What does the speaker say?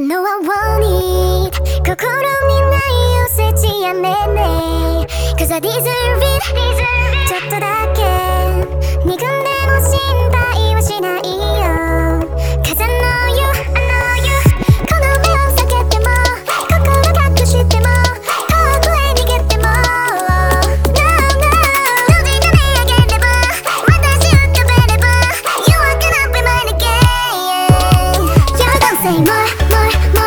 No, I want it 心にないおせちやめね Cause I deserve it ちょっとだけ憎んでも心配はしないよ Cause I know you この目を避けても心隠しても遠くへ逃げても No, no 路地で見上げれば私を食べれば You are gonna be mine again You don't say more